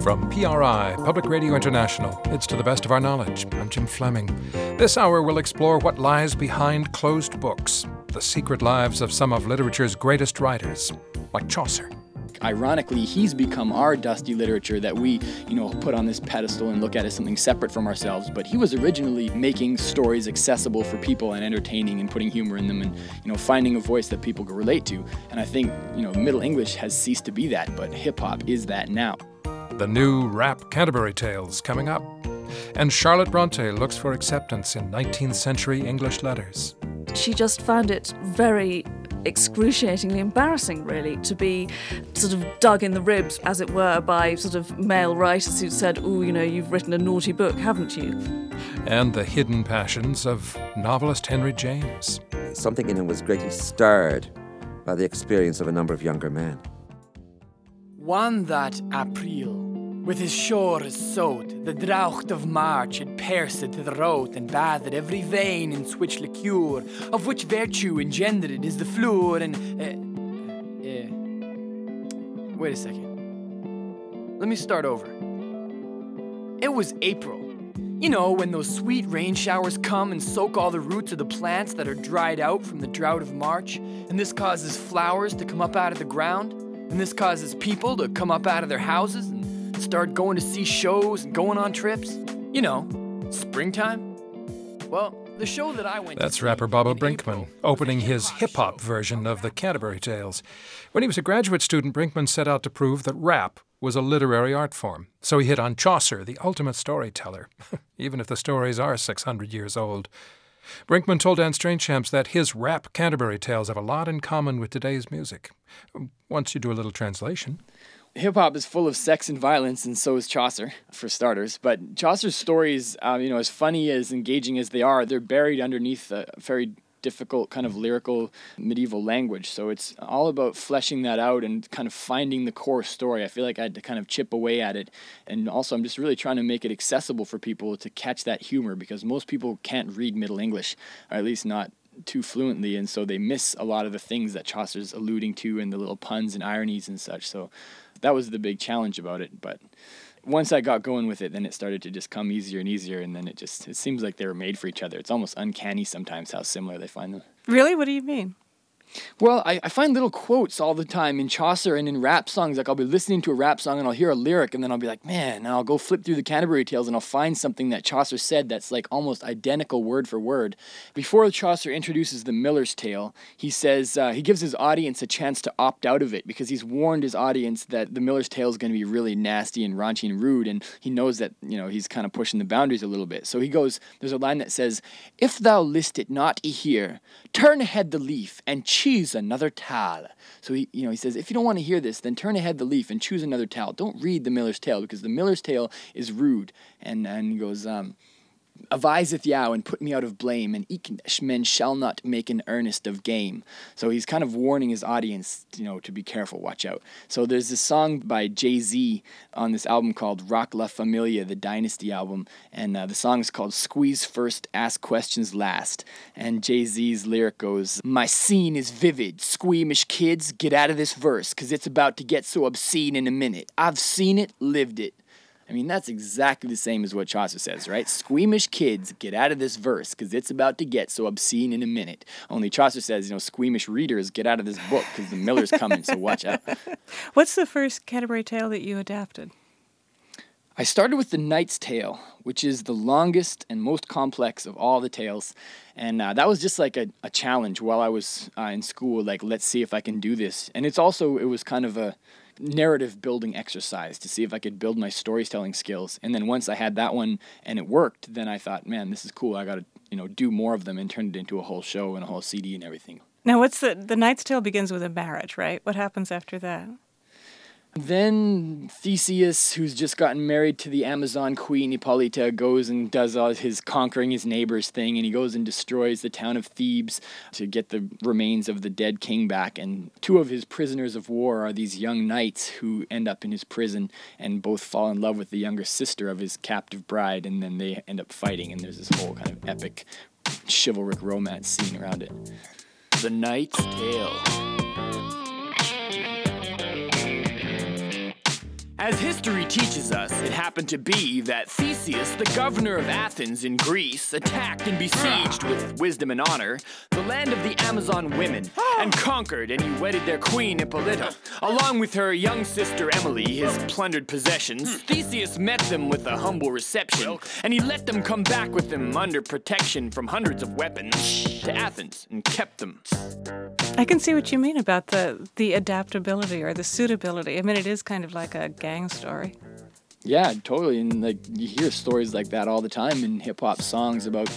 From PRI, Public Radio International, it's To the Best of Our Knowledge. I'm Jim Fleming. This hour we'll explore what lies behind closed books, the secret lives of some of literature's greatest writers, like Chaucer. Ironically, he's become our dusty literature that we, put on this pedestal and look at as something separate from ourselves. But he was originally making stories accessible for people and entertaining and putting humor in them and, finding a voice that people could relate to. And I think, Middle English has ceased to be that, but hip-hop is that now. The new rap Canterbury Tales coming up. And Charlotte Bronte looks for acceptance in 19th century English letters. She just found it very excruciatingly embarrassing, really, to be sort of dug in the ribs, as it were, by sort of male writers who said, you've written a naughty book, haven't you? And the hidden passions of novelist Henry James. Something in him was greatly stirred by the experience of a number of younger men. One that April, with his shores sowed, the drought of March had pierced to the road and bathed every vein in which liqueur, of which virtue engendered is the fluor and... Wait a second. Let me start over. It was April. When those sweet rain showers come and soak all the roots of the plants that are dried out from the drought of March, and this causes flowers to come up out of the ground, and this causes people to come up out of their houses and start going to see shows and going on trips. Springtime. Well, the show that I went That's to rapper Bobo Brinkman, opening his hip-hop version of the Canterbury Tales. When he was a graduate student, Brinkman set out to prove that rap was a literary art form. So he hit on Chaucer, the ultimate storyteller, even if the stories are 600 years old. Brinkman told Anne Strainchamps that his rap Canterbury Tales have a lot in common with today's music. Once you do a little translation. Hip-hop is full of sex and violence, and so is Chaucer, for starters. But Chaucer's stories, as funny, as engaging as they are, they're buried underneath a very difficult kind of lyrical medieval language. So it's all about fleshing that out and kind of finding the core story. I feel like I had to kind of chip away at it. And also I'm just really trying to make it accessible for people to catch that humor, because most people can't read Middle English, or at least not too fluently, and so they miss a lot of the things that Chaucer's alluding to and the little puns and ironies and such. So that was the big challenge about it. But once I got going with it, then it started to just come easier and easier, and then it seems like they were made for each other. It's almost uncanny sometimes how similar they find them. Really? What do you mean? Well, I find little quotes all the time in Chaucer and in rap songs. Like, I'll be listening to a rap song and I'll hear a lyric and then I'll be like, man, and I'll go flip through the Canterbury Tales and I'll find something that Chaucer said that's like almost identical word for word. Before Chaucer introduces the Miller's Tale, he says, he gives his audience a chance to opt out of it, because he's warned his audience that the Miller's Tale is going to be really nasty and raunchy and rude, and he knows that, he's kind of pushing the boundaries a little bit. So he goes, there's a line that says, "If thou list it not here, turn ahead the leaf and choose another tale." So he says, if you don't want to hear this, then turn ahead the leaf and choose another tale. Don't read the Miller's Tale, because the Miller's Tale is rude. And he goes, "Aviseth thou and put me out of blame, and eke men shall not make an earnest of game." So he's kind of warning his audience, to be careful, watch out. So there's this song by Jay-Z on this album called Rock La Familia, the Dynasty album, and the song is called Squeeze First, Ask Questions Last. And Jay-Z's lyric goes, "My scene is vivid, squeamish kids, get out of this verse, 'cause it's about to get so obscene in a minute. I've seen it, lived it." I mean, that's exactly the same as what Chaucer says, right? Squeamish kids, get out of this verse, because it's about to get so obscene in a minute. Only Chaucer says, squeamish readers, get out of this book, because the Miller's coming, so watch out. What's the first Canterbury Tale that you adapted? I started with The Knight's Tale, which is the longest and most complex of all the tales. And that was just like a challenge while I was in school, like, let's see if I can do this. And it was kind of a narrative building exercise to see if I could build my storytelling skills. And then once I had that one and it worked, then I thought, man, this is cool. I got to, do more of them, and turn it into a whole show and a whole CD and everything. Now, the Knight's Tale begins with a marriage, right? What happens after that? Then Theseus, who's just gotten married to the Amazon queen Hippolyta, goes and does all his conquering his neighbors thing, and he goes and destroys the town of Thebes to get the remains of the dead king back. And two of his prisoners of war are these young knights who end up in his prison and both fall in love with the younger sister of his captive bride, and then they end up fighting, and there's this whole kind of epic chivalric romance scene around it. The Knight's Tale. As history teaches us, it happened to be that Theseus, the governor of Athens in Greece, attacked and besieged with wisdom and honor the land of the Amazon women, and conquered, and he wedded their queen Hippolyta. Along with her young sister Emily, his plundered possessions, Theseus met them with a humble reception, and he let them come back with him under protection from hundreds of weapons to Athens, and kept them. I can see what you mean about the adaptability or the suitability. I mean, it is kind of like a gang story. Yeah, totally. And like you hear stories like that all the time in hip hop songs about,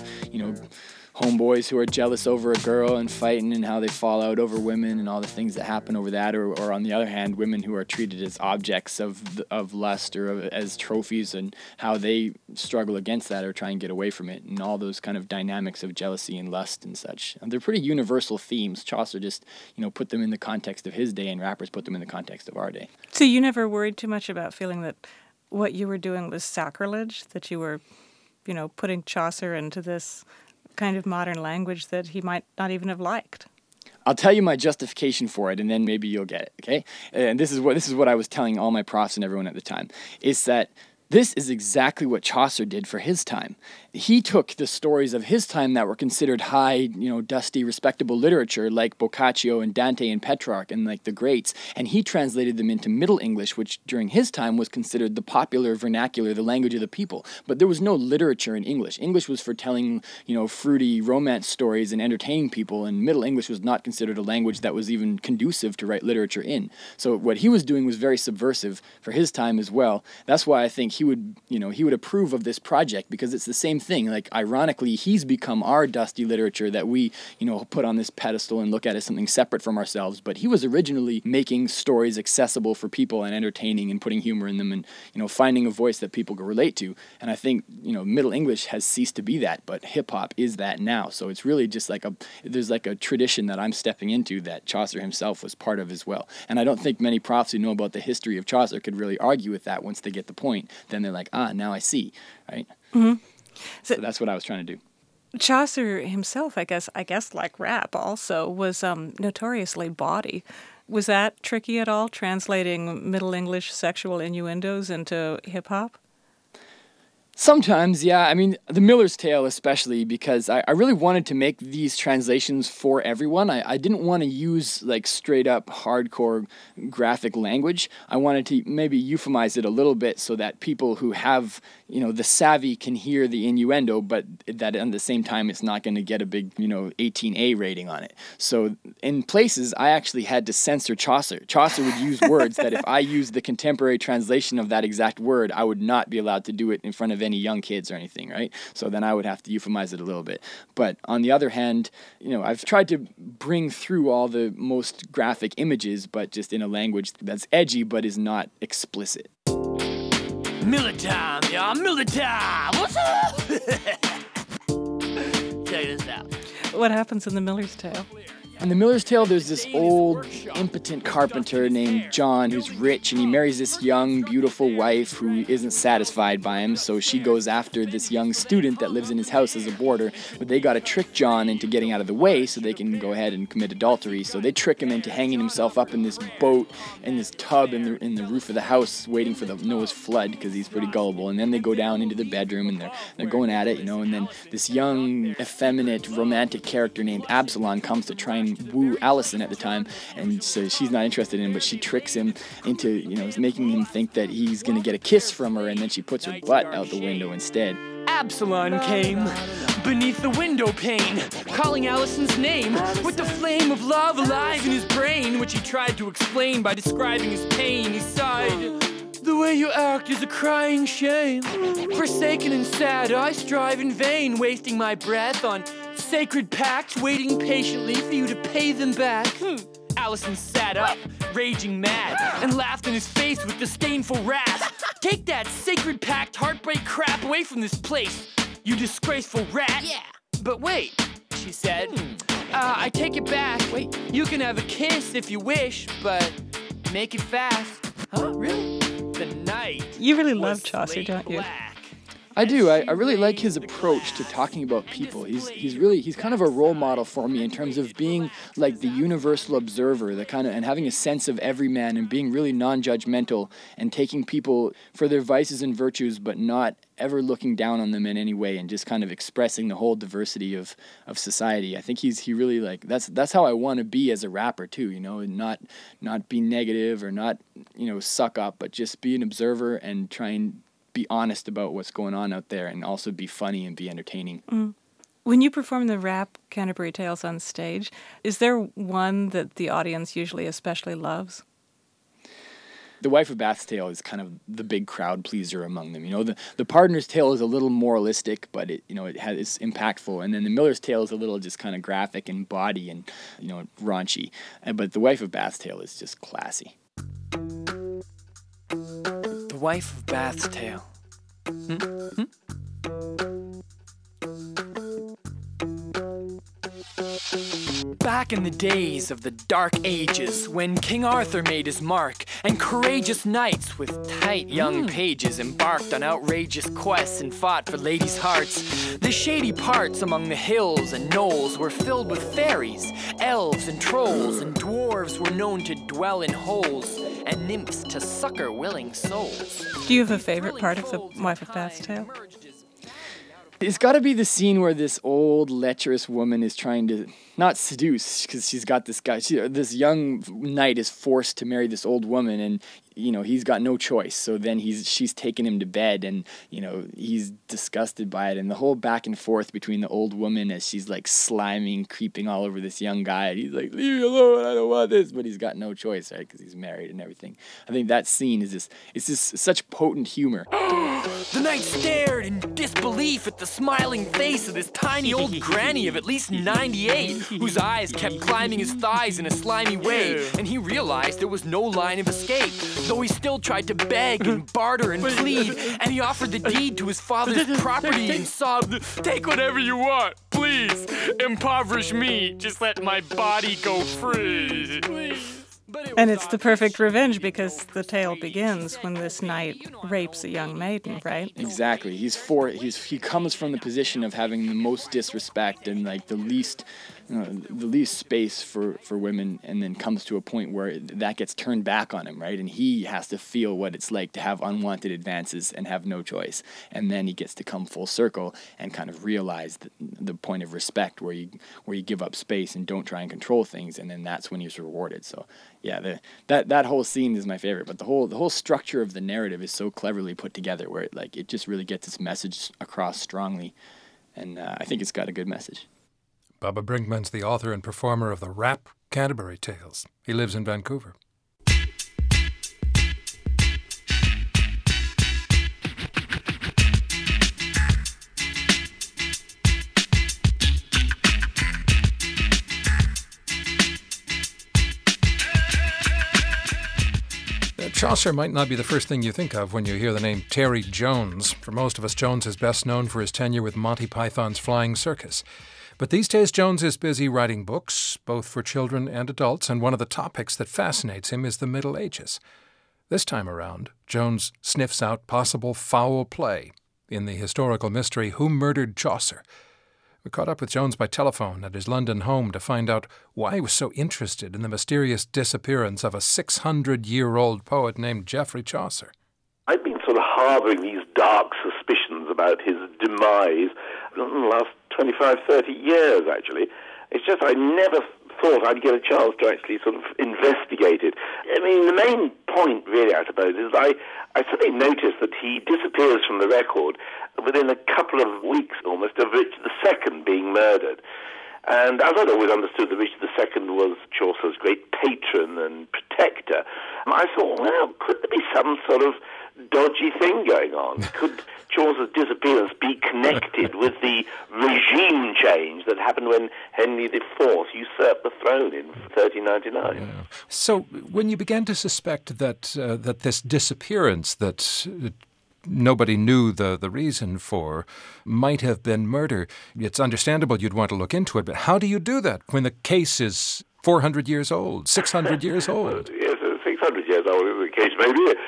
homeboys who are jealous over a girl and fighting and how they fall out over women and all the things that happen over that. Or on the other hand, women who are treated as objects of lust or as trophies, and how they struggle against that or try and get away from it, and all those kind of dynamics of jealousy and lust and such. And they're pretty universal themes. Chaucer just, put them in the context of his day, and rappers put them in the context of our day. So you never worried too much about feeling that what you were doing was sacrilege, that you were, putting Chaucer into this kind of modern language that he might not even have liked? I'll tell you my justification for it, and then maybe you'll get it, okay? And this is what I was telling all my profs and everyone at the time, is that this is exactly what Chaucer did for his time. He took the stories of his time that were considered high, dusty, respectable literature, like Boccaccio and Dante and Petrarch and like the greats, and he translated them into Middle English, which during his time was considered the popular vernacular, the language of the people. But there was no literature in English. English was for telling, fruity romance stories and entertaining people, and Middle English was not considered a language that was even conducive to write literature in. So what he was doing was very subversive for his time as well. That's why I think he would approve of this project, because it's the same thing. Like, ironically, he's become our dusty literature that we, put on this pedestal and look at as something separate from ourselves. But he was originally making stories accessible for people and entertaining and putting humor in them and, finding a voice that people can relate to. And I think, Middle English has ceased to be that, but hip hop is that now. So it's really just there's a tradition that I'm stepping into that Chaucer himself was part of as well. And I don't think many profs who know about the history of Chaucer could really argue with that once they get the point. Then they're like, now I see, right? Mm-hmm. So that's what I was trying to do. Chaucer himself, I guess, like rap also, was notoriously bawdy. Was that tricky at all, translating Middle English sexual innuendos into hip-hop? Sometimes, yeah. I mean, The Miller's Tale especially, because I really wanted to make these translations for everyone. I didn't want to use straight up hardcore graphic language. I wanted to maybe euphemize it a little bit so that people who have, the savvy can hear the innuendo, but that at the same time it's not going to get a big, 18A rating on it. So in places, I actually had to censor Chaucer. Chaucer would use words that if I used the contemporary translation of that exact word, I would not be allowed to do it in front of any young kids or anything, right? So then I would have to euphemize it a little bit. But on the other hand, I've tried to bring through all the most graphic images, but just in a language that's edgy but is not explicit. Miller time, y'all. Miller time. What's up? Check this out. What happens in The Miller's Tale? In The Miller's Tale, there's this old, impotent carpenter named John who's rich, and he marries this young, beautiful wife who isn't satisfied by him, so she goes after this young student that lives in his house as a boarder, but they gotta trick John into getting out of the way so they can go ahead and commit adultery. So they trick him into hanging himself up in this boat, in this tub in the roof of the house, waiting for the Noah's flood, because he's pretty gullible, and then they go down into the bedroom, and they're going at it, and then this young, effeminate, romantic character named Absalom comes to try and woo Allison at the time, and so she's not interested in him, but she tricks him into, making him think that he's gonna get a kiss from her, and then she puts her butt out the window instead. Absalom came beneath the window pane, calling Allison's name with the flame of love alive in his brain, which he tried to explain by describing his pain. He sighed, "The way you act is a crying shame. Forsaken and sad, I strive in vain, wasting my breath on sacred pacts, waiting patiently for you to pay them back." Allison sat up, raging mad, and laughed in his face with disdainful wrath. "Take that sacred pact heartbreak crap away from this place, you disgraceful rat." "Yeah, but wait," she said. I take it back. Wait, you can have a kiss if you wish, but make it fast." "Huh, really?" The night You really love Chaucer, don't you? Black. I do. I really like his approach to talking about people. He's kind of a role model for me in terms of being like the universal observer, and having a sense of every man and being really non-judgmental and taking people for their vices and virtues, but not ever looking down on them in any way, and just kind of expressing the whole diversity of society. I think he really like that's how I want to be as a rapper too, and not be negative or not, suck up, but just be an observer and try and be honest about what's going on out there, and also be funny and be entertaining. Mm. When you perform the rap Canterbury Tales on stage, is there one that the audience usually especially loves? The Wife of Bath's Tale is kind of the big crowd pleaser among them. The Pardoner's Tale is a little moralistic, but it's impactful. And then the Miller's Tale is a little just kind of graphic and bawdy and, raunchy. But the Wife of Bath's Tale is just classy. The Wife of Bath's Tale. Back in the days of the Dark Ages, when King Arthur made his mark, and courageous knights with tight young pages embarked on outrageous quests and fought for ladies' hearts, the shady parts among the hills and knolls were filled with fairies, elves and trolls, and dwarves were known to dwell in holes, and nymphs to succor willing souls. Do you have a favorite part of the Wife of Bath's Tale? It's got to be the scene where this old, lecherous woman is trying to, not seduce, because she's got this guy, this young knight is forced to marry this old woman, and, he's got no choice. So then she's taking him to bed, and, he's disgusted by it. And the whole back and forth between the old woman as she's like sliming, creeping all over this young guy. And he's like, leave me alone, I don't want this. But he's got no choice, right? Because he's married and everything. I think that scene is just such potent humor. The knight stared in disbelief at the smiling face of this tiny old granny of at least 98, whose eyes kept climbing his thighs in a slimy way, and he realized there was no line of escape, though he still tried to beg and barter and plead, and he offered the deed to his father's property and sobbed, "Take whatever you want, please, impoverish me, just let my body go free, please." And it's the perfect revenge, because the tale begins when this knight rapes a young maiden, right? Exactly. He comes from the position of having the most disrespect and like the least space for women, and then comes to a point where that gets turned back on him, right? And he has to feel what it's like to have unwanted advances and have no choice. And then he gets to come full circle and kind of realize the point of respect where you give up space and don't try and control things, and then that's when he's rewarded. So yeah, that whole scene is my favorite. But the whole structure of the narrative is so cleverly put together, where it just really gets its message across strongly, and I think it's got a good message. Bubba Brinkman's the author and performer of the rap Canterbury Tales. He lives in Vancouver. Chaucer might not be the first thing you think of when you hear the name Terry Jones. For most of us, Jones is best known for his tenure with Monty Python's Flying Circus. But these days, Jones is busy writing books, both for children and adults, and one of the topics that fascinates him is the Middle Ages. This time around, Jones sniffs out possible foul play in the historical mystery Who Murdered Chaucer? We caught up with Jones by telephone at his London home to find out why he was so interested in the mysterious disappearance of a 600-year-old poet named Geoffrey Chaucer. I've been sort of harbouring these dark suspicions about his demise in the last 25, 30 years, actually. It's just I never thought I'd get a chance to actually sort of investigate it. I mean, the main point, really, I suppose, is I suddenly noticed that he disappears from the record within a couple of weeks, almost, of Richard II being murdered. And as I'd always understood that Richard II was Chaucer's great patron and protector, I thought, well, could there be some sort of dodgy thing going on? Could Chaucer's disappearance be connected with the regime change that happened when Henry IV usurped the throne in 1399? Yeah. So when you began to suspect that this disappearance that nobody knew the reason for might have been murder, it's understandable you'd want to look into it, but how do you do that when the case is 400 years old, 600 years old? Yes, 600 years old, the case may be.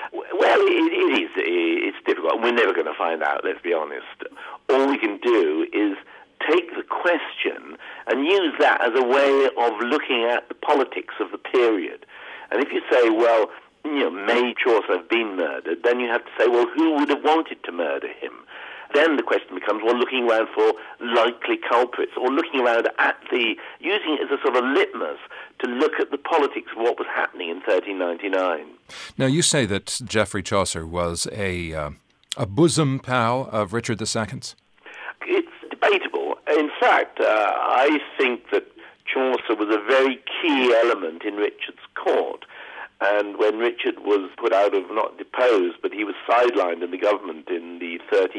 Well, it is. It's difficult. We're never going to find out, let's be honest. All we can do is take the question and use that as a way of looking at the politics of the period. And if you say, well, may Chaucer have been murdered, then you have to say, well, who would have wanted to murder him? Then the question becomes, well, looking around for likely culprits, or looking around at using it as a sort of litmus to look at the politics of what was happening in 1399. Now, you say that Geoffrey Chaucer was a bosom pal of Richard II's? It's debatable. In fact, I think that Chaucer was a very key element in Richard's court. And when Richard was put out of, not deposed, but he was sidelined in the government in the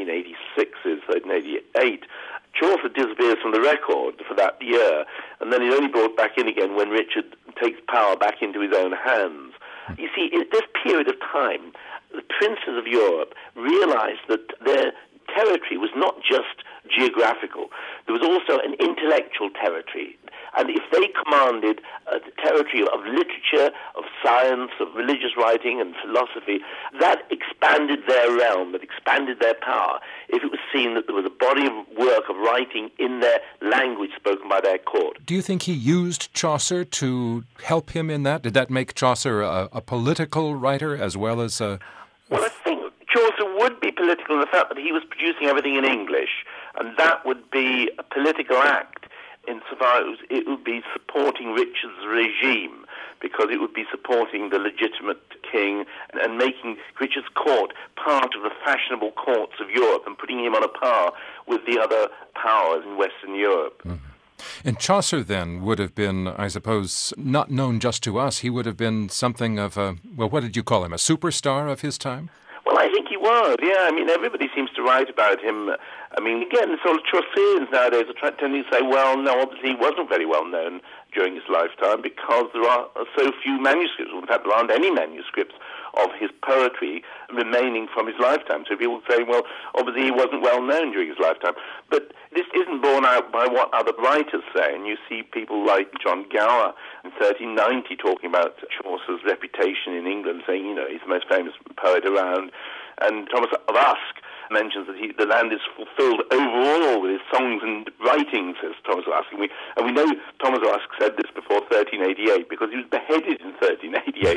1386s, 1388, Chaucer disappears from the record for that year, and then he's only brought back in again when Richard takes power back into his own hands. You see, in this period of time, the princes of Europe realized that their territory was not just geographical. There was also an intellectual territory. And if they commanded the territory of literature, of science, of religious writing and philosophy, that expanded their realm, that expanded their power, if it was seen that there was a body of work of writing in their language spoken by their court. Do you think he used Chaucer to help him in that? Did that make Chaucer a political writer as well as a... Well, I think Chaucer would be political in the fact that he was producing everything in English, and that would be a political act. Insofar as it would be supporting Richard's regime, because it would be supporting the legitimate king and making Richard's court part of the fashionable courts of Europe and putting him on a par with the other powers in Western Europe. Mm-hmm. And Chaucer then would have been, I suppose, not known just to us. He would have been something of a, well, what did you call him, a superstar of his time? Well, I think he was, yeah. I mean, everybody seems to write about him. I mean, again, sort of Chaucerians nowadays are tending to say, well, no, obviously he wasn't very well known during his lifetime because there are so few manuscripts. In fact, there aren't any manuscripts of his poetry remaining from his lifetime. So people say, well, obviously he wasn't well known during his lifetime. But this isn't borne out by what other writers say. And you see people like John Gower in 1390 talking about Chaucer's reputation in England, saying, he's the most famous poet around. And Thomas of Usk mentions that the land is fulfilled overall with his songs and writings, says Thomas of Usk. And we know Thomas of Usk said this before 1388 because he was beheaded in 1388.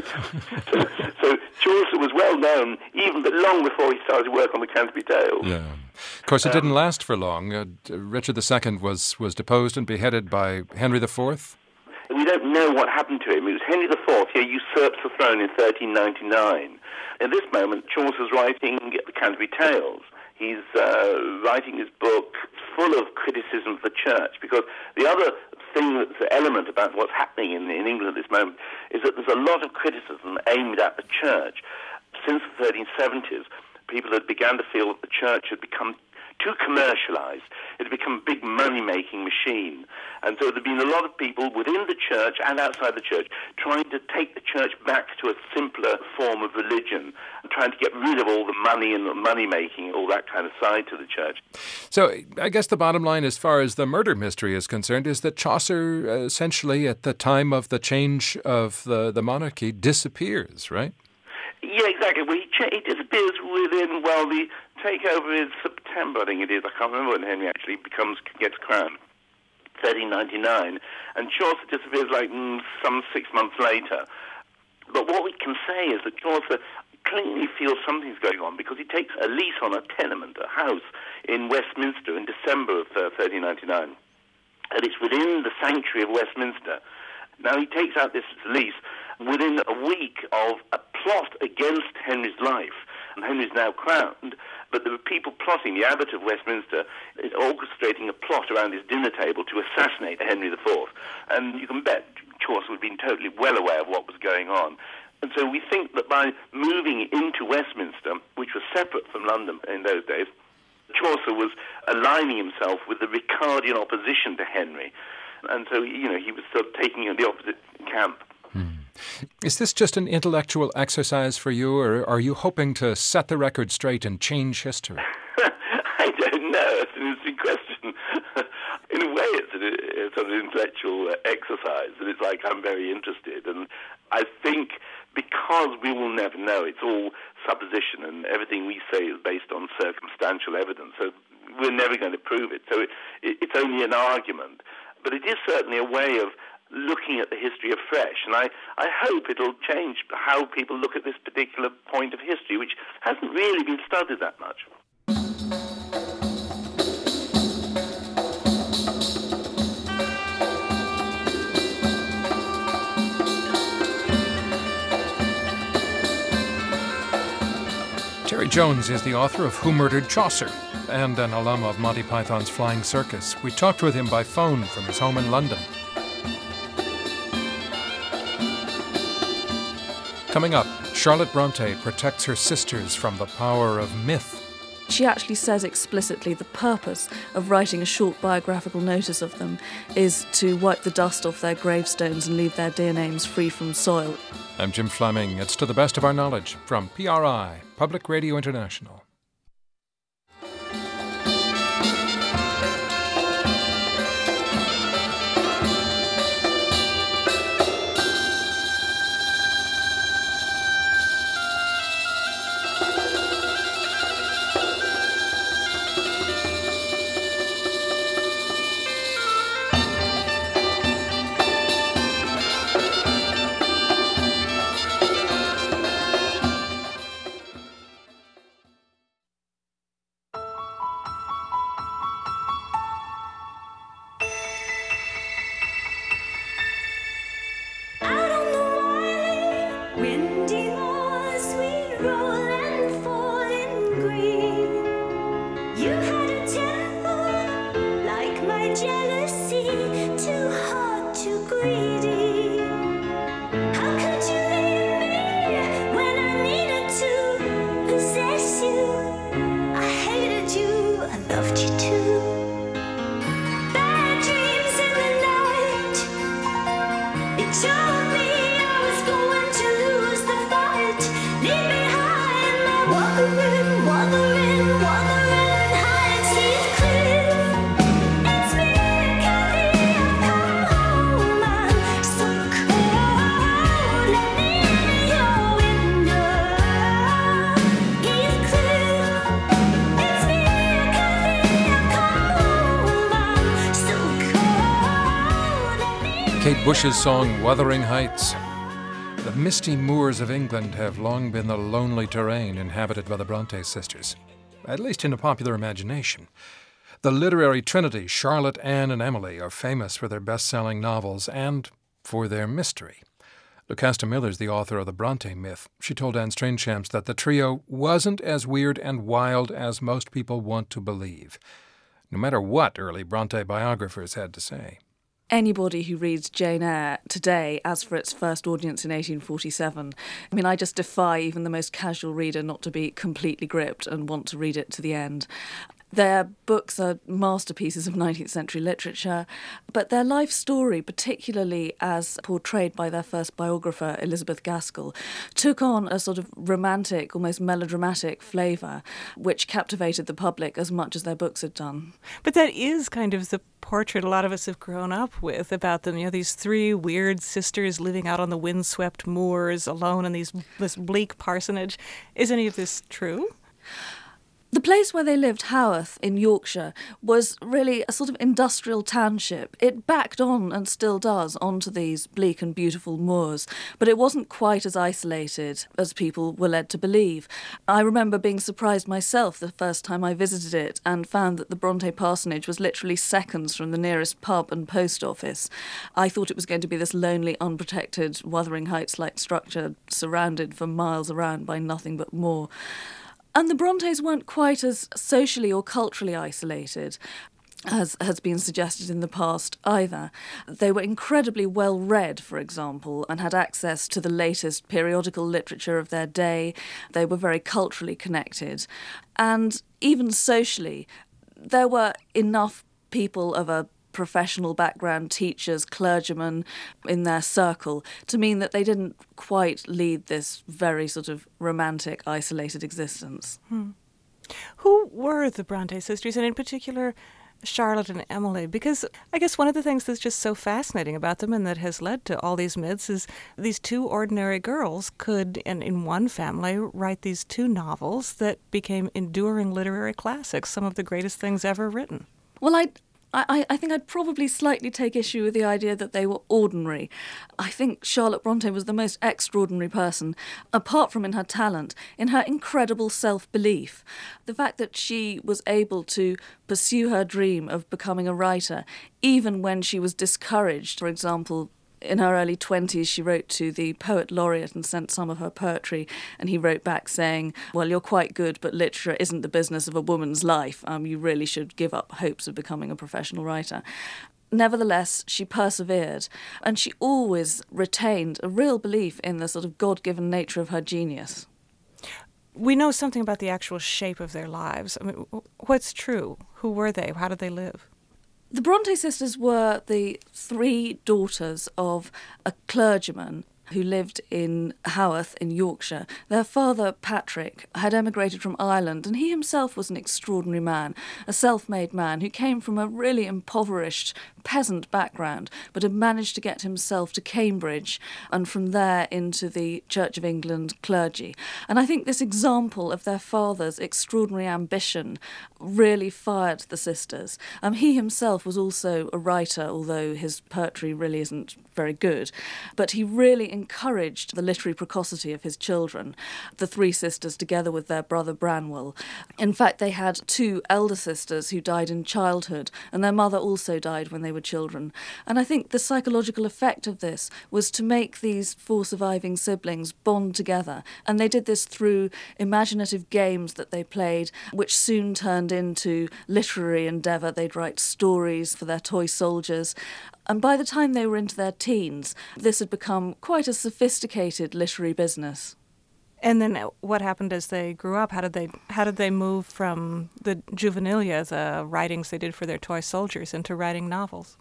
so Chaucer was well known even long before he started work on the Canterbury Tales. Yeah. Of course, it didn't last for long. Richard II was deposed and beheaded by Henry IV. We don't know what happened to him. It was Henry IV who usurps the throne in 1399. At this moment, Chaucer's writing the Canterbury Tales. He's writing his book full of criticism of the church, because the other thing that's an element about what's happening in England at this moment is that there's a lot of criticism aimed at the church. Since the 1370s, people had begun to feel that the church had become too commercialized. It had become a big money-making machine. And so there have been a lot of people within the church and outside the church trying to take the church back to a simpler form of religion and trying to get rid of all the money and the money-making, all that kind of side to the church. So I guess the bottom line as far as the murder mystery is concerned is that Chaucer essentially at the time of the change of the monarchy disappears, right? Yeah, exactly. Well, he disappears within, the takeover is September, I think it is. I can't remember when Henry actually gets crowned. 1399. And Chaucer disappears some 6 months later. But what we can say is that Chaucer clearly feels something's going on because he takes a lease on a tenement, a house in Westminster in December of 1399. And it's within the sanctuary of Westminster. Now, he takes out this lease within a week of a plot against Henry's life. And Henry's now crowned, but there were people plotting. The abbot of Westminster is orchestrating a plot around his dinner table to assassinate Henry IV. And you can bet Chaucer would have been totally well aware of what was going on. And so we think that by moving into Westminster, which was separate from London in those days, Chaucer was aligning himself with the Ricardian opposition to Henry. And so, he was sort of taking the opposite camp. Is this just an intellectual exercise for you, or are you hoping to set the record straight and change history? I don't know. It's an interesting question. in a way, it's a sort of intellectual exercise, and it's like I'm very interested. And I think because we will never know, it's all supposition, and everything we say is based on circumstantial evidence, so we're never going to prove it. So it's only an argument. But it is certainly a way of looking at the history afresh, and I hope it'll change how people look at this particular point of history, which hasn't really been studied that much. Terry Jones is the author of Who Murdered Chaucer and an alum of Monty Python's Flying Circus. We talked with him by phone from his home in London. Coming up, Charlotte Bronte protects her sisters from the power of myth. She actually says explicitly the purpose of writing a short biographical notice of them is to wipe the dust off their gravestones and leave their dear names free from soil. I'm Jim Fleming. It's To the Best of Our Knowledge from PRI, Public Radio International. Kate Bush's song Wuthering Heights. The misty moors of England have long been the lonely terrain inhabited by the Bronte sisters, at least in the popular imagination. The literary trinity, Charlotte, Anne, and Emily, are famous for their best-selling novels and for their mystery. Lucasta Miller is the author of The Bronte Myth. She told Anne Strainchamps that the trio wasn't as weird and wild as most people want to believe, no matter what early Bronte biographers had to say. Anybody who reads Jane Eyre today, as for its first audience in 1847, I just defy even the most casual reader not to be completely gripped and want to read it to the end. Their books are masterpieces of 19th century literature, but their life story, particularly as portrayed by their first biographer, Elizabeth Gaskell, took on a sort of romantic, almost melodramatic flavour, which captivated the public as much as their books had done. But that is kind of the portrait a lot of us have grown up with about them. These three weird sisters living out on the windswept moors alone in this bleak parsonage. Is any of this true? The place where they lived, Haworth, in Yorkshire, was really a sort of industrial township. It backed on, and still does, onto these bleak and beautiful moors, but it wasn't quite as isolated as people were led to believe. I remember being surprised myself the first time I visited it and found that the Bronte parsonage was literally seconds from the nearest pub and post office. I thought it was going to be this lonely, unprotected, Wuthering Heights-like structure surrounded for miles around by nothing but moor. And the Brontes weren't quite as socially or culturally isolated as has been suggested in the past either. They were incredibly well read, for example, and had access to the latest periodical literature of their day. They were very culturally connected. And even socially, there were enough people of a professional background, teachers, clergymen in their circle, to mean that they didn't quite lead this very sort of romantic, isolated existence. Who were the Bronte sisters, and in particular, Charlotte and Emily, because I guess one of the things that's just so fascinating about them and that has led to all these myths is these two ordinary girls could, in one family, write these two novels that became enduring literary classics, some of the greatest things ever written. Well, I think I'd probably slightly take issue with the idea that they were ordinary. I think Charlotte Bronte was the most extraordinary person, apart from in her talent, in her incredible self-belief. The fact that she was able to pursue her dream of becoming a writer, even when she was discouraged. For example, in her early 20s, she wrote to the poet laureate and sent some of her poetry, and he wrote back saying, well, you're quite good, but literature isn't the business of a woman's life. You really should give up hopes of becoming a professional writer. Nevertheless, she persevered, and she always retained a real belief in the sort of God-given nature of her genius. We know something about the actual shape of their lives. I mean, what's true? Who were they? How did they live? The Bronte sisters were the three daughters of a clergyman who lived in Haworth in Yorkshire. Their father, Patrick, had emigrated from Ireland, and he himself was an extraordinary man, a self-made man who came from a really impoverished peasant background, but had managed to get himself to Cambridge and from there into the Church of England clergy. And I think this example of their father's extraordinary ambition really fired the sisters. He himself was also a writer, although his poetry really isn't very good, but he really encouraged the literary precocity of his children, the three sisters together with their brother Branwell. In fact, they had two elder sisters who died in childhood, and their mother also died when they were children. And I think the psychological effect of this was to make these four surviving siblings bond together, and they did this through imaginative games that they played, which soon turned into literary endeavour. They'd write stories for their toy soldiers. And by the time they were into their teens, this had become quite a sophisticated literary business. And then what happened as they grew up? How did they move from the juvenilia, the writings they did for their toy soldiers, into writing novels?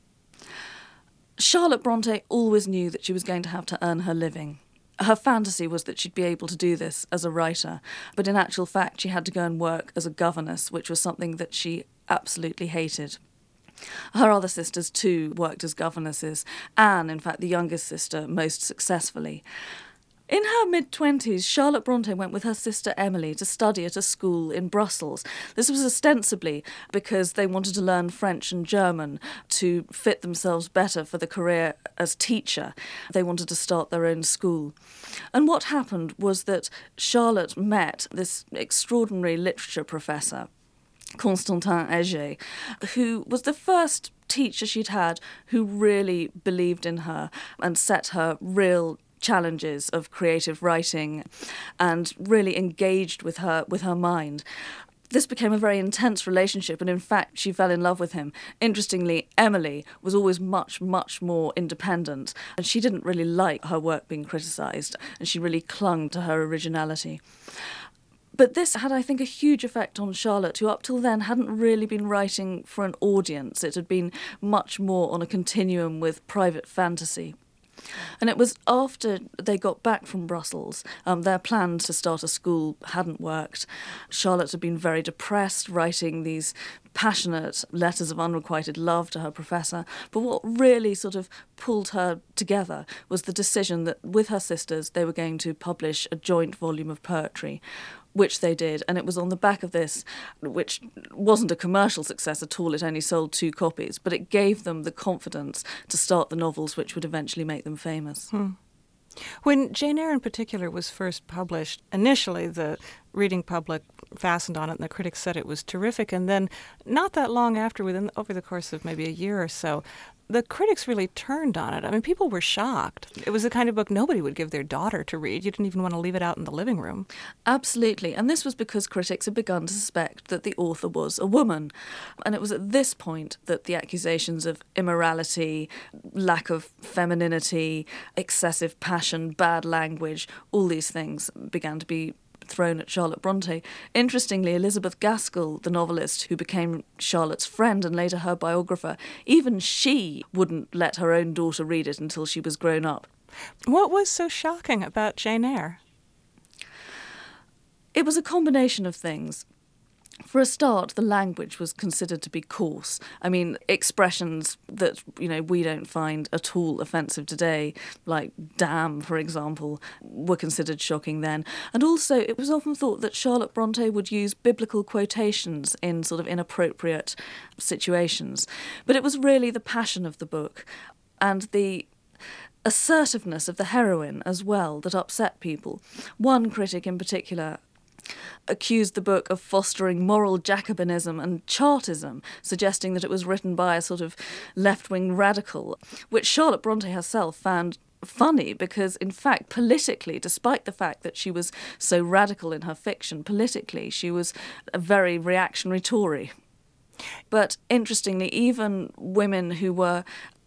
Charlotte Bronte always knew that she was going to have to earn her living. Her fantasy was that she'd be able to do this as a writer, but in actual fact she had to go and work as a governess, which was something that she absolutely hated. Her other sisters, too, worked as governesses. Anne, in fact, the youngest sister, most successfully. In her mid-20s, Charlotte Bronte went with her sister Emily to study at a school in Brussels. This was ostensibly because they wanted to learn French and German to fit themselves better for the career as teacher. They wanted to start their own school. And what happened was that Charlotte met this extraordinary literature professor, Constantin Heger, who was the first teacher she'd had who really believed in her and set her real challenges of creative writing and really engaged with her mind. This became a very intense relationship, and in fact she fell in love with him. Interestingly, Emily was always much, much more independent, and she didn't really like her work being criticised, and she really clung to her originality. But this had, I think, a huge effect on Charlotte, who up till then hadn't really been writing for an audience. It had been much more on a continuum with private fantasy. And it was after they got back from Brussels, their plan to start a school hadn't worked. Charlotte had been very depressed, writing these passionate letters of unrequited love to her professor. But what really sort of pulled her together was the decision that with her sisters they were going to publish a joint volume of poetry, which they did, and it was on the back of this, which wasn't a commercial success at all, it only sold 2 copies, but it gave them the confidence to start the novels which would eventually make them famous. When Jane Eyre in particular was first published, initially the reading public fastened on it and the critics said it was terrific, and then not that long after, over the course of maybe a year or so, the critics really turned on it. I mean, people were shocked. It was the kind of book nobody would give their daughter to read. You didn't even want to leave it out in the living room. Absolutely. And this was because critics had begun to suspect that the author was a woman. And it was at this point that the accusations of immorality, lack of femininity, excessive passion, bad language, all these things began to be thrown at Charlotte Bronte. Interestingly, Elizabeth Gaskell, the novelist who became Charlotte's friend and later her biographer, even she wouldn't let her own daughter read it until she was grown up. What was so shocking about Jane Eyre? It was a combination of things. For a start, the language was considered to be coarse. I mean, expressions that, we don't find at all offensive today, like damn, for example, were considered shocking then. And also, it was often thought that Charlotte Brontë would use biblical quotations in sort of inappropriate situations. But it was really the passion of the book and the assertiveness of the heroine as well that upset people. One critic in particular accused the book of fostering moral Jacobinism and Chartism, suggesting that it was written by a sort of left-wing radical, which Charlotte Brontë herself found funny because, in fact, politically, despite the fact that she was so radical in her fiction, politically she was a very reactionary Tory. But interestingly, even women who were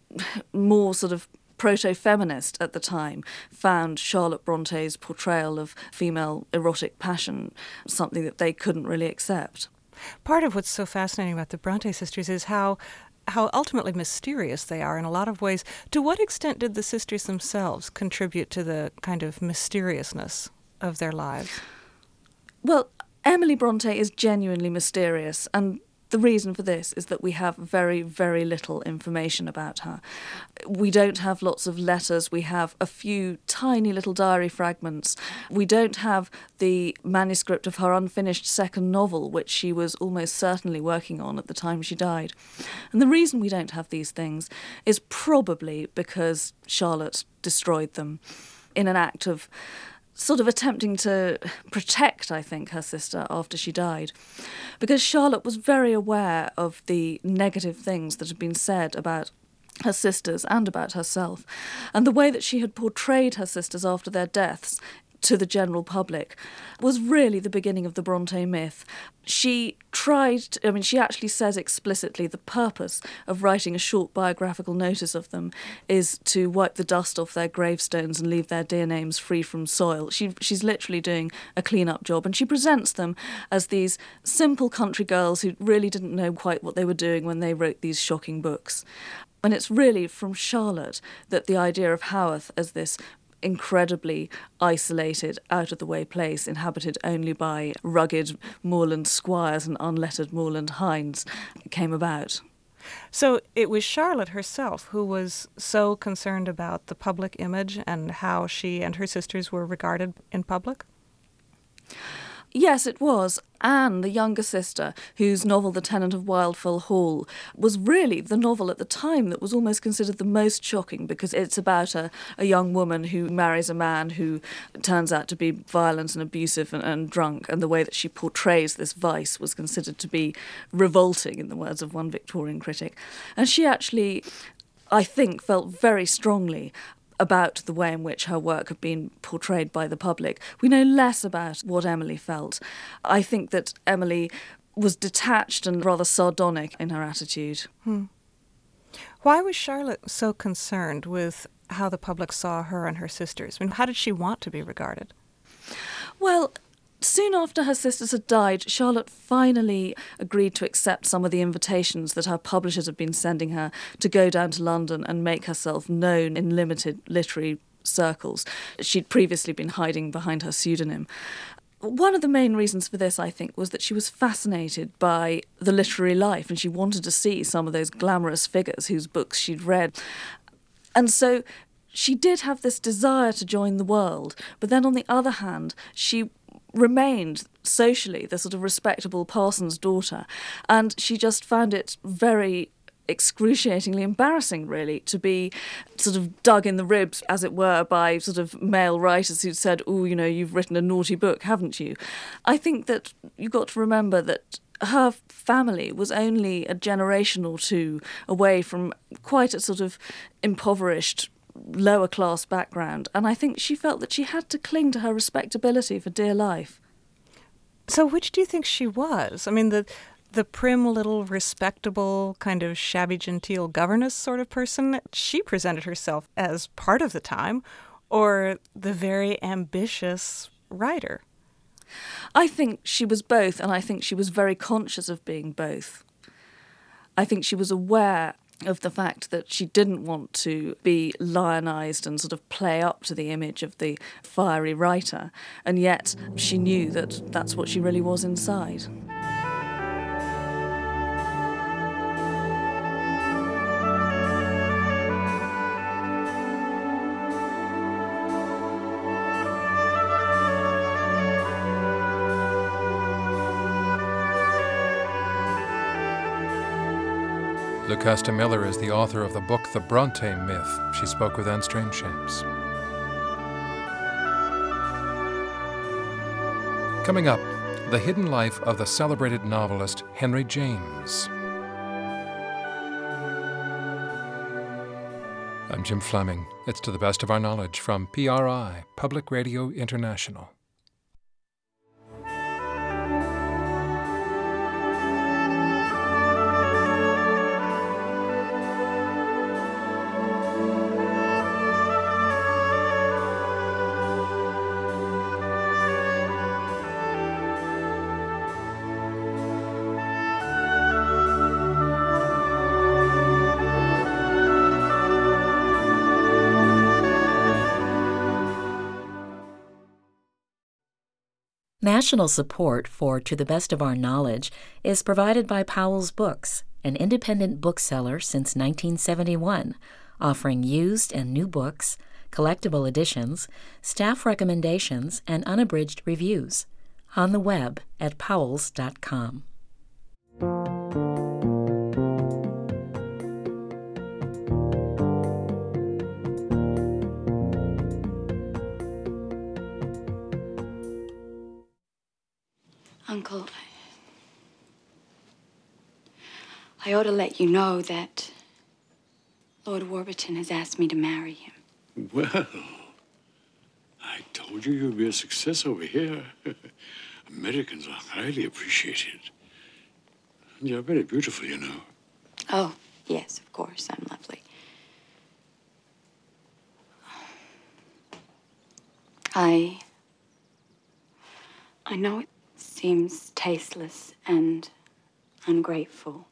more sort of proto-feminist at the time found Charlotte Bronté's portrayal of female erotic passion something that they couldn't really accept. Part of what's so fascinating about the Brontë sisters is how ultimately mysterious they are in a lot of ways. To what extent did the sisters themselves contribute to the kind of mysteriousness of their lives? Well, Emily Brontë is genuinely mysterious, and the reason for this is that we have very, very little information about her. We don't have lots of letters. We have a few tiny little diary fragments. We don't have the manuscript of her unfinished second novel, which she was almost certainly working on at the time she died. And the reason we don't have these things is probably because Charlotte destroyed them in an act of sort of attempting to protect, I think, her sister after she died. Because Charlotte was very aware of the negative things that had been said about her sisters and about herself. And the way that she had portrayed her sisters after their deaths to the general public was really the beginning of the Brontë myth. She she actually says explicitly the purpose of writing a short biographical notice of them is to wipe the dust off their gravestones and leave their dear names free from soil. She's literally doing a clean-up job, and she presents them as these simple country girls who really didn't know quite what they were doing when they wrote these shocking books. And it's really from Charlotte that the idea of Haworth as this incredibly isolated, out-of-the-way place inhabited only by rugged moorland squires and unlettered moorland hinds came about. So it was Charlotte herself who was so concerned about the public image and how she and her sisters were regarded in public? Yes, it was. Anne, the younger sister, whose novel The Tenant of Wildfell Hall was really the novel at the time that was almost considered the most shocking, because it's about a young woman who marries a man who turns out to be violent and abusive and drunk, and the way that she portrays this vice was considered to be revolting, in the words of one Victorian critic. And she actually, I think, felt very strongly about the way in which her work had been portrayed by the public. We know less about what Emily felt. I think that Emily was detached and rather sardonic in her attitude. Why was Charlotte so concerned with how the public saw her and her sisters? I mean, how did she want to be regarded? Well, soon after her sisters had died, Charlotte finally agreed to accept some of the invitations that her publishers had been sending her to go down to London and make herself known in limited literary circles. She'd previously been hiding behind her pseudonym. One of the main reasons for this, I think, was that she was fascinated by the literary life, and she wanted to see some of those glamorous figures whose books she'd read. And so she did have this desire to join the world, but then on the other hand, she remained socially the sort of respectable parson's daughter, and she just found it very excruciatingly embarrassing, really, to be sort of dug in the ribs, as it were, by sort of male writers who'd said, oh, you've written a naughty book, haven't you? I think that you've got to remember that her family was only a generation or two away from quite a sort of impoverished lower class background, and I think she felt that she had to cling to her respectability for dear life. So which do you think she was? I mean, the prim little respectable kind of shabby genteel governess sort of person, she presented herself as part of the time, or the very ambitious writer? I think she was both, and I think she was very conscious of being both. I think she was aware of the fact that she didn't want to be lionised and sort of play up to the image of the fiery writer, and yet she knew that that's what she really was inside. Lucasta Miller is the author of the book The Bronte Myth. She spoke with Anne Strainshames. Coming up, the hidden life of the celebrated novelist Henry James. I'm Jim Fleming. It's To the Best of Our Knowledge from PRI, Public Radio International. National support for To the Best of Our Knowledge is provided by Powell's Books, an independent bookseller since 1971, offering used and new books, collectible editions, staff recommendations, and unabridged reviews. On the web at powells.com. Uncle, I ought to let you know that Lord Warburton has asked me to marry him. Well, I told you you'd be a success over here. Americans are highly appreciated. And you're very beautiful, you know. Oh, yes, of course, I'm lovely. I know it seems tasteless and ungrateful,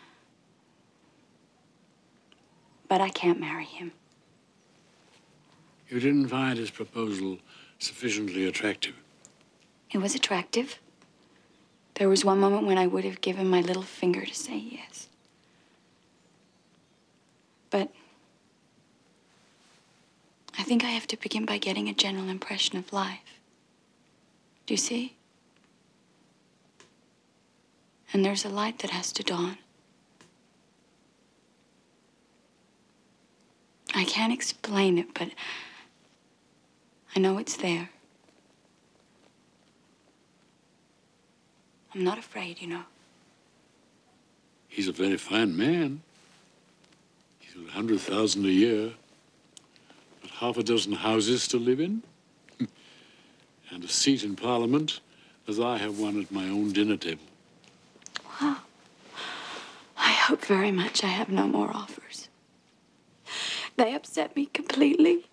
but I can't marry him. You didn't find his proposal sufficiently attractive? It was attractive. There was one moment when I would have given my little finger to say yes. But I think I have to begin by getting a general impression of life. Do you see? And there's a light that has to dawn. I can't explain it, but I know it's there. I'm not afraid, you know. He's a very fine man. He's got 100,000 a year, but half a dozen houses to live in, and a seat in Parliament, as I have one at my own dinner table. Wow. I hope very much I have no more offers. They upset me completely.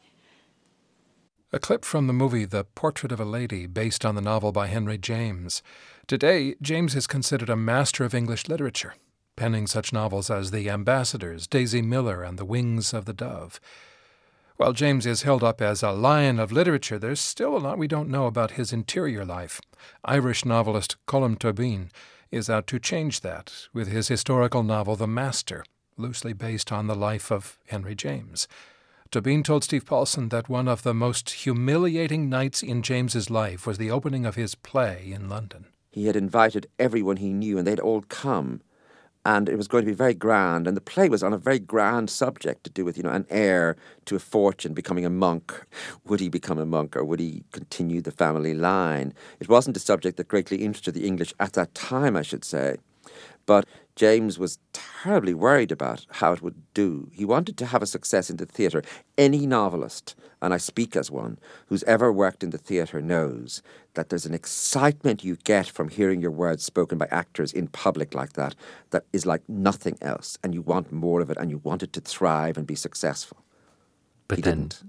A clip from the movie The Portrait of a Lady, based on the novel by Henry James. Today, James is considered a master of English literature, penning such novels as The Ambassadors, Daisy Miller, and The Wings of the Dove. While James is held up as a lion of literature, there's still a lot we don't know about his interior life. Irish novelist Colm Tóibín is out to change that with his historical novel The Master, loosely based on the life of Henry James. Tóibín told Steve Paulson that one of the most humiliating nights in James's life was the opening of his play in London. He had invited everyone he knew, and they'd all come. And it was going to be very grand, and the play was on a very grand subject to do with, an heir to a fortune becoming a monk. Would he become a monk, or would he continue the family line? It wasn't a subject that greatly interested the English at that time, I should say. But James was terribly worried about how it would do. He wanted to have a success in the theatre. Any novelist, and I speak as one, who's ever worked in the theatre knows that there's an excitement you get from hearing your words spoken by actors in public like that is like nothing else, and you want more of it, and you want it to thrive and be successful. But he didn't.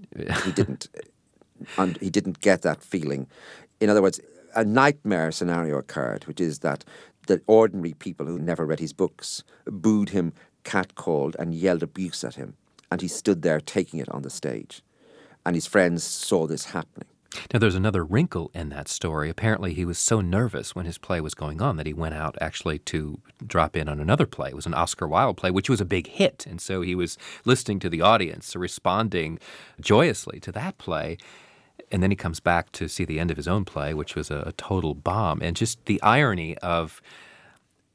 And he didn't get that feeling. In other words, a nightmare scenario occurred, which is that the ordinary people who never read his books booed him, catcalled, and yelled abuse at him. And he stood there taking it on the stage. And his friends saw this happening. Now, there's another wrinkle in that story. Apparently, he was so nervous when his play was going on that he went out actually to drop in on another play. It was an Oscar Wilde play, which was a big hit. And so he was listening to the audience, responding joyously to that play. And then he comes back to see the end of his own play, which was a total bomb. And just the irony of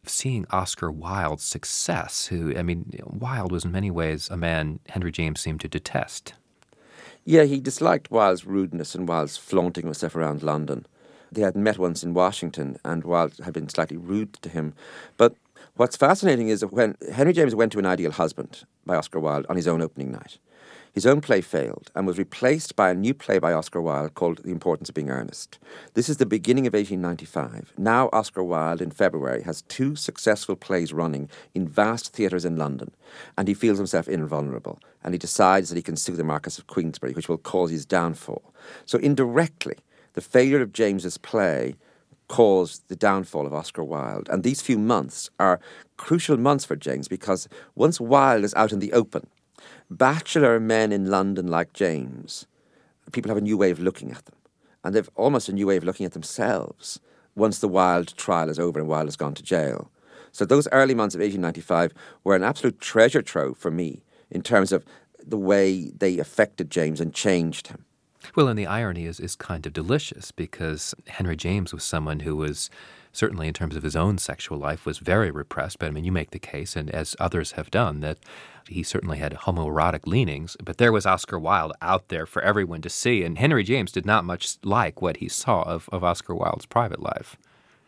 seeing Oscar Wilde's success, Wilde was in many ways a man Henry James seemed to detest. Yeah, he disliked Wilde's rudeness and Wilde's flaunting himself around London. They had met once in Washington, and Wilde had been slightly rude to him. But what's fascinating is that when Henry James went to An Ideal Husband by Oscar Wilde on his own opening night, his own play failed and was replaced by a new play by Oscar Wilde called The Importance of Being Earnest. This is the beginning of 1895. Now Oscar Wilde, in February, has 2 successful plays running in vast theatres in London, and he feels himself invulnerable, and he decides that he can sue the Marquess of Queensberry, which will cause his downfall. So indirectly, the failure of James's play caused the downfall of Oscar Wilde. And these few months are crucial months for James, because once Wilde is out in the open, bachelor men in London like James, people have a new way of looking at them. And they've almost a new way of looking at themselves once the Wilde trial is over and Wilde has gone to jail. So those early months of 1895 were an absolute treasure trove for me in terms of the way they affected James and changed him. Well, and the irony is kind of delicious, because Henry James was someone who was, certainly in terms of his own sexual life, was very repressed. But, you make the case, and as others have done, that he certainly had homoerotic leanings. But there was Oscar Wilde out there for everyone to see, and Henry James did not much like what he saw of Oscar Wilde's private life.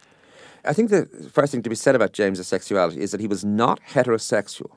I think the first thing to be said about James's sexuality is that he was not heterosexual.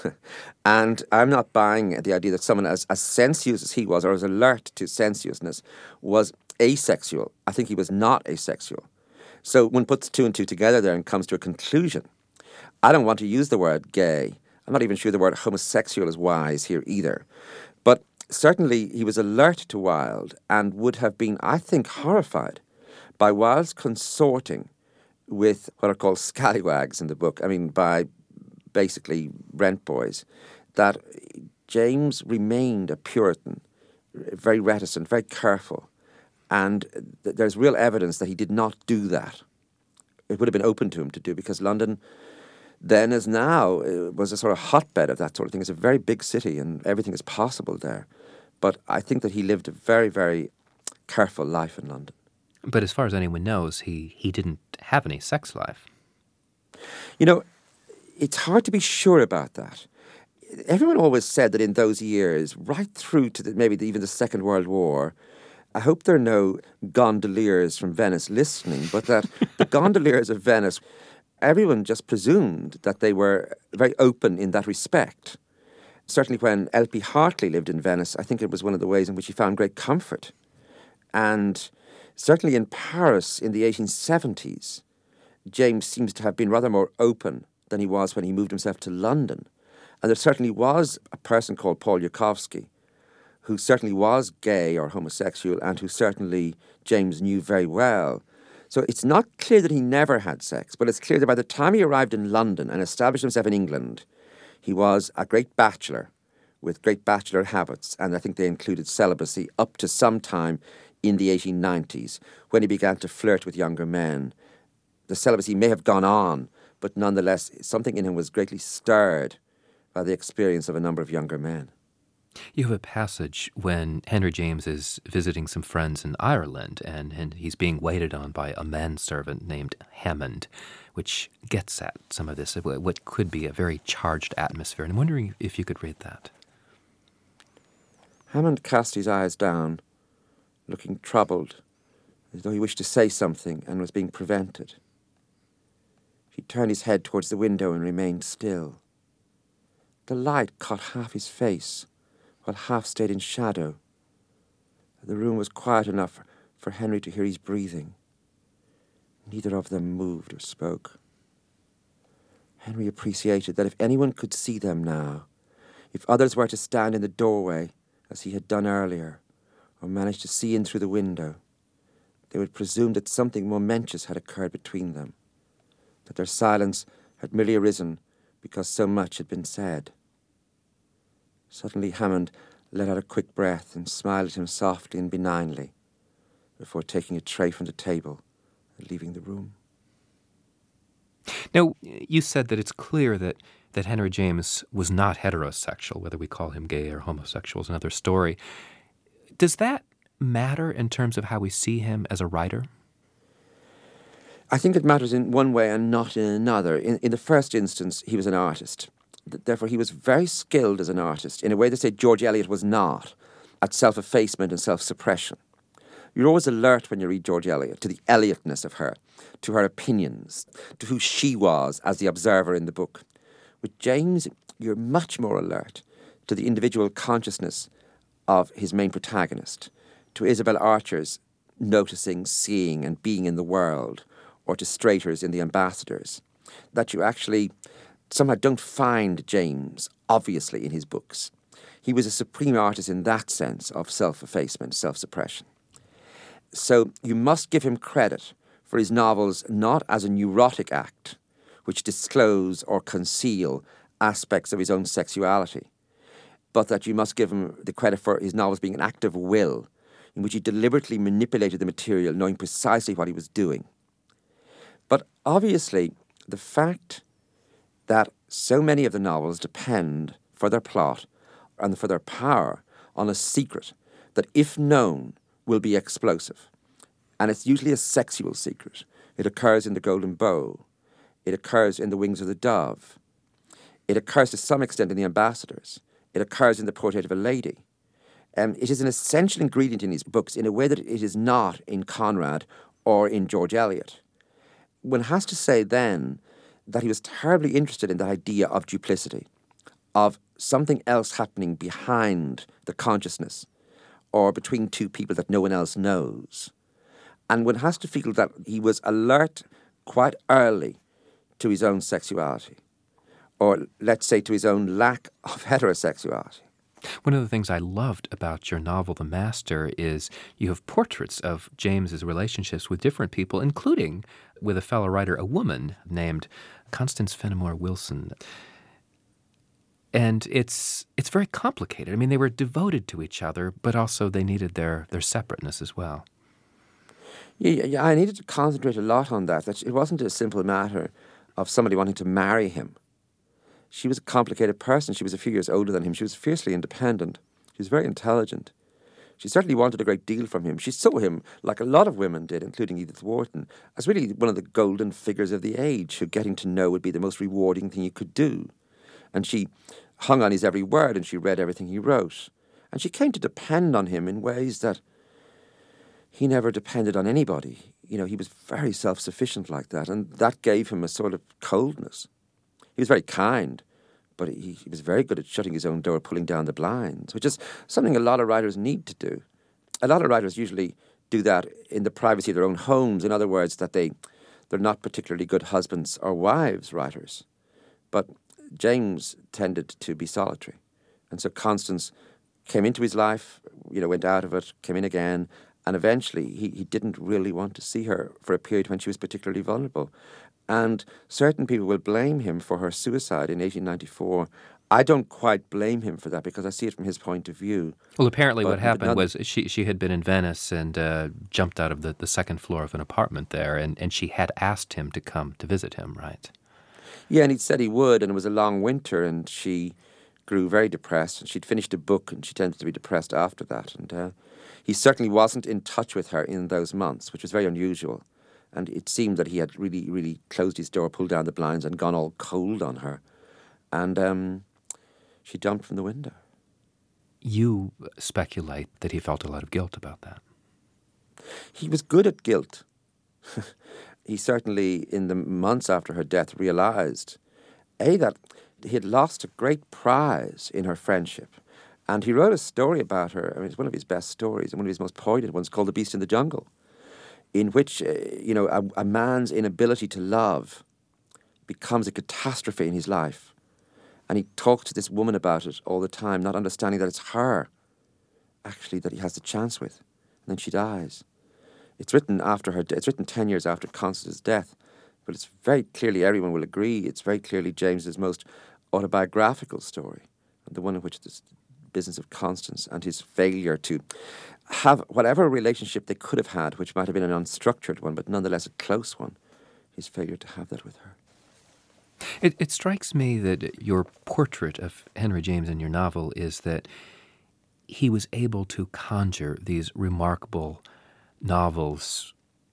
And I'm not buying the idea that someone as sensuous as he was, or as alert to sensuousness, was asexual. I think he was not asexual. So one puts 2 and 2 together there and comes to a conclusion. I don't want to use the word gay. I'm not even sure the word homosexual is wise here either. But certainly he was alert to Wilde and would have been, I think, horrified by Wilde's consorting with what are called scallywags in the book. by basically rent boys, that James remained a Puritan, very reticent, very careful. And there's real evidence that he did not do that. It would have been open to him to do, because London, then as now, was a sort of hotbed of that sort of thing. It's a very big city and everything is possible there. But I think that he lived a very, very careful life in London. But as far as anyone knows, he didn't have any sex life. It's hard to be sure about that. Everyone always said that in those years, right through to even the Second World War, I hope there are no gondoliers from Venice listening, but that the gondoliers of Venice, everyone just presumed that they were very open in that respect. Certainly when L.P. Hartley lived in Venice, I think it was one of the ways in which he found great comfort. And certainly in Paris in the 1870s, James seems to have been rather more open than he was when he moved himself to London. And there certainly was a person called Paul Yukovsky, who certainly was gay or homosexual, and who certainly James knew very well. So it's not clear that he never had sex, but it's clear that by the time he arrived in London and established himself in England, he was a great bachelor with great bachelor habits, and I think they included celibacy up to some time in the 1890s, when he began to flirt with younger men. The celibacy may have gone on, but nonetheless, something in him was greatly stirred by the experience of a number of younger men. You have a passage when Henry James is visiting some friends in Ireland, and he's being waited on by a manservant named Hammond, which gets at some of this, what could be a very charged atmosphere. And I'm wondering if you could read that. Hammond cast his eyes down, looking troubled, as though he wished to say something and was being prevented. He turned his head towards the window and remained still. The light caught half his face, while half stayed in shadow. The room was quiet enough for Henry to hear his breathing. Neither of them moved or spoke. Henry appreciated that if anyone could see them now, if others were to stand in the doorway, as he had done earlier, or manage to see in through the window, they would presume that something momentous had occurred between them, that their silence had merely arisen because so much had been said. Suddenly Hammond let out a quick breath and smiled at him softly and benignly before taking a tray from the table and leaving the room. Now, you said that it's clear that Henry James was not heterosexual. Whether we call him gay or homosexual is another story. Does that matter in terms of how we see him as a writer? I think it matters in one way and not in another. In the first instance, he was an artist. Therefore, he was very skilled as an artist in a way that, say, George Eliot was not, at self-effacement and self-suppression. You're always alert when you read George Eliot to the Eliotness of her, to her opinions, to who she was as the observer in the book. With James, you're much more alert to the individual consciousness of his main protagonist, to Isabel Archer's noticing, seeing and being in the world, or to Strater's in The Ambassadors, that you actually somehow don't find James obviously in his books. He was a supreme artist in that sense of self-effacement, self-suppression. So you must give him credit for his novels not as a neurotic act, which disclose or conceal aspects of his own sexuality, but that you must give him the credit for his novels being an act of will, in which he deliberately manipulated the material, knowing precisely what he was doing. But obviously, the fact that so many of the novels depend, for their plot and for their power, on a secret that, if known, will be explosive. And it's usually a sexual secret. It occurs in The Golden Bough. It occurs in The Wings of the Dove. It occurs to some extent in The Ambassadors. It occurs in The Portrait of a Lady. It is an essential ingredient in his books in a way that it is not in Conrad or in George Eliot. One has to say then that he was terribly interested in the idea of duplicity, of something else happening behind the consciousness or between two people that no one else knows. And one has to feel that he was alert quite early to his own sexuality, or let's say to his own lack of heterosexuality. One of the things I loved about your novel, The Master, is you have portraits of James's relationships with different people, including with a fellow writer, a woman named Constance Fenimore Wilson. And it's very complicated. I mean, they were devoted to each other, but also they needed their separateness as well. Yeah, I needed to concentrate a lot on that. It wasn't a simple matter of somebody wanting to marry him. She was a complicated person. She was a few years older than him. She was fiercely independent. She was very intelligent. She certainly wanted a great deal from him. She saw him, like a lot of women did, including Edith Wharton, as really one of the golden figures of the age, who getting to know would be the most rewarding thing you could do. And she hung on his every word, and she read everything he wrote. And she came to depend on him in ways that he never depended on anybody. You know, he was very self-sufficient like that, and that gave him a sort of coldness. He was very kind, but he was very good at shutting his own door, pulling down the blinds, which is something a lot of writers need to do. A lot of writers usually do that in the privacy of their own homes. In other words, that they're not particularly good husbands or wives writers. But James tended to be solitary. And so Constance came into his life, went out of it, came in again, and eventually he didn't really want to see her for a period when she was particularly vulnerable. And certain people will blame him for her suicide in 1894. I don't quite blame him for that because I see it from his point of view. Well, apparently what happened was she had been in Venice and jumped out of the second floor of an apartment there, and she had asked him to come to visit him, right? Yeah, and he'd said he would, and it was a long winter, and she grew very depressed, and she'd finished a book, and she tended to be depressed after that. And he certainly wasn't in touch with her in those months, which was very unusual. And it seemed that he had really, really closed his door, pulled down the blinds, and gone all cold on her. And she jumped from the window. You speculate that he felt a lot of guilt about that. He was good at guilt. He certainly, in the months after her death, realised, that he had lost a great prize in her friendship. And he wrote a story about her. I mean, it's one of his best stories, and one of his most poignant ones, called The Beast in the Jungle, in which, a man's inability to love becomes a catastrophe in his life. And he talks to this woman about it all the time, not understanding that it's her, actually, that he has the chance with. And then she dies. It's written after her. It's written 10 years after Constance's death, but it's very clearly, everyone will agree, it's very clearly James's most autobiographical story, and the one in which this business of Constance and his failure to have whatever relationship they could have had, which might have been an unstructured one, but nonetheless a close one, his failure to have that with her. It strikes me that your portrait of Henry James in your novel is that he was able to conjure these remarkable novels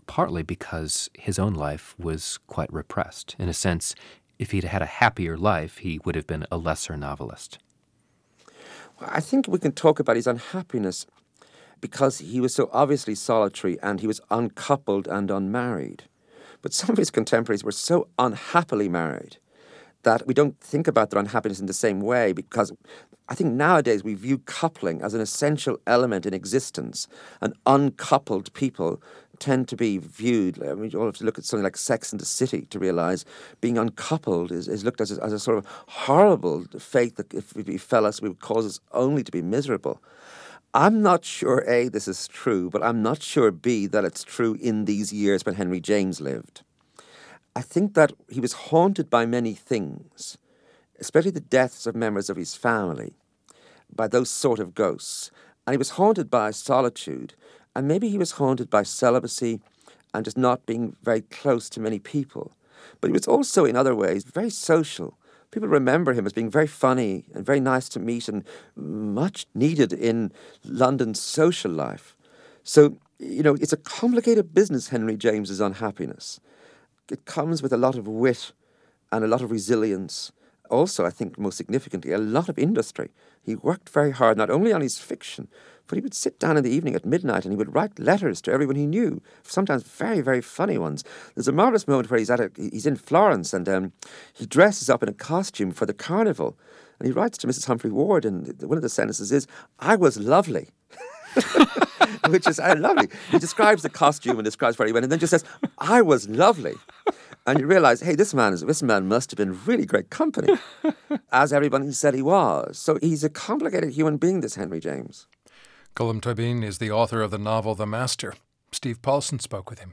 partly because his own life was quite repressed. In a sense, if he'd had a happier life, he would have been a lesser novelist. Well, I think we can talk about his unhappiness because he was so obviously solitary and he was uncoupled and unmarried. But some of his contemporaries were so unhappily married that we don't think about their unhappiness in the same way, because I think nowadays we view coupling as an essential element in existence, and uncoupled people tend to be viewed, I mean, you all have to look at something like Sex and the City to realise being uncoupled is looked at as a sort of horrible fate that if we befell us, would cause us only to be miserable. I'm not sure, A, this is true, but I'm not sure, B, that it's true in these years when Henry James lived. I think that he was haunted by many things, especially the deaths of members of his family, by those sort of ghosts. And he was haunted by solitude, and maybe he was haunted by celibacy and just not being very close to many people. But he was also, in other ways, very social. People remember him as being very funny and very nice to meet and much needed in London's social life. So, it's a complicated business, Henry James's unhappiness. It comes with a lot of wit and a lot of resilience. Also, I think most significantly, a lot of industry. He worked very hard, not only on his fiction, but he would sit down in the evening at midnight and he would write letters to everyone he knew, sometimes very, very funny ones. There's a marvellous moment where he's in Florence and he dresses up in a costume for the carnival. And he writes to Mrs. Humphrey Ward, and one of the sentences is, "I was lovely." Which is lovely. He describes the costume and describes where he went, and then just says, "I was lovely." And you realise, hey, this man must have been really great company, as everybody said he was. So he's a complicated human being, this Henry James. Colm Tóibín is the author of the novel The Master. Steve Paulson spoke with him.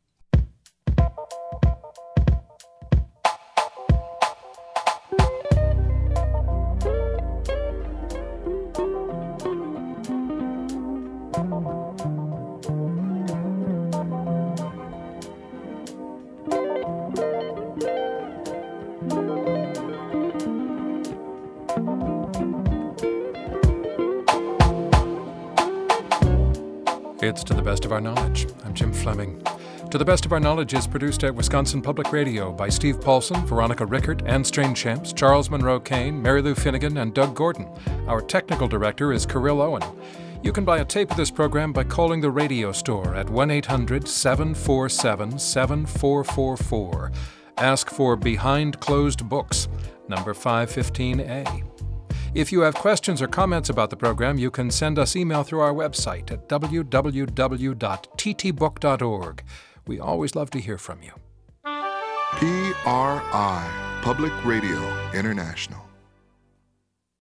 It's To the Best of Our Knowledge. I'm Jim Fleming. To the Best of Our Knowledge is produced at Wisconsin Public Radio by Steve Paulson, Veronica Rickert, Anne Strainchamps, Charles Monroe Kane, Mary Lou Finnegan, and Doug Gordon. Our technical director is Kirill Owen. You can buy a tape of this program by calling the radio store at 1-800-747-7444. Ask for Behind Closed Books, number 515A. If you have questions or comments about the program, you can send us email through our website at www.ttbook.org. We always love to hear from you. PRI, Public Radio International.